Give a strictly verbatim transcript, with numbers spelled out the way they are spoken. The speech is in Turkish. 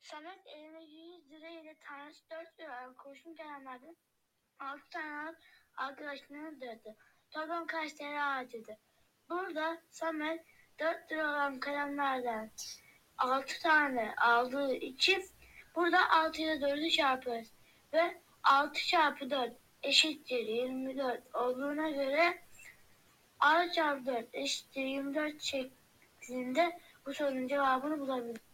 Samet eline yüz lira ile tanesi dört lira kurşun kalemlerden altı tane arkadaşını öldürdü. Toplam kaç lira harcadı? Burada Samet dört lira olan kalemlerden altı tane aldığı için burada altı ile dördü çarpıyoruz. Ve altı çarpı dört eşittir yirmi dört olduğuna göre altı çarpı dört eşittir yirmi dört şeklinde bu sorunun cevabını bulabiliriz.